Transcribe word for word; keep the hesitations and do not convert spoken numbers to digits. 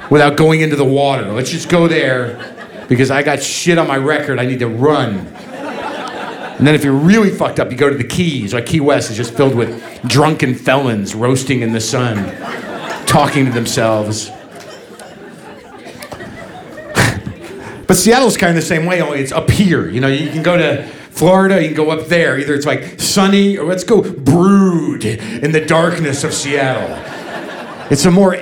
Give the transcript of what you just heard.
without going into the water. Let's just go there because I got shit on my record. I need to run. And then if you're really fucked up, you go to the Keys. Like Key West is just filled with drunken felons roasting in the sun, talking to themselves. But Seattle's kind of the same way, only it's up here. You know, you can go to Florida, you can go up there. Either it's like sunny, or let's go brood in the darkness of Seattle. It's a more